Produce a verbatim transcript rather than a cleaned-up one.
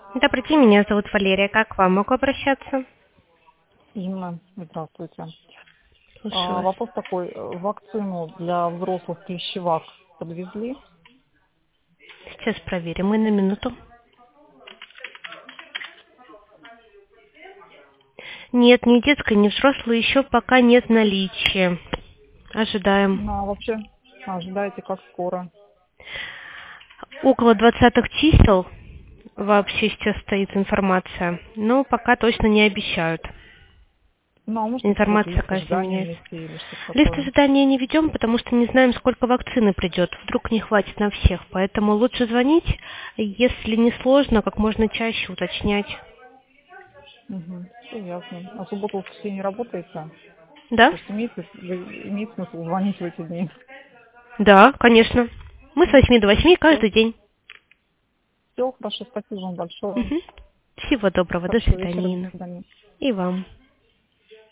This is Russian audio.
Добрый день, меня зовут Валерия. Как к вам могу обращаться? Инна, здравствуйте. Слушаю А, вас. вопрос такой. э, Вакцину для взрослых клещевак подвезли? Сейчас проверим. Мы на минуту. Нет, ни детской, ни взрослой еще пока нет наличия. Ожидаем. Ну, а вообще ожидаете, как скоро? Около двадцатых чисел вообще сейчас стоит информация, но пока точно не обещают. Ну, а может быть, какой-то Информация, лист конечно, ожидания меняется. внести или что-то Лист такое? ожидания не ведем, потому что не знаем, сколько вакцины придет. Вдруг не хватит на всех. Поэтому лучше звонить, если не сложно, как можно чаще уточнять. Угу, все ясно. А в субботу, воскресенье не работаете? То Да? есть имеет, вы- имеет смысл звонить в эти дни? Да, конечно. Мы с восьми до восьми Все, каждый день. все, хорошо, спасибо вам большое. Мгм. Всего доброго. До Хорошего вечера, свидания, до Инна. свидания. И вам.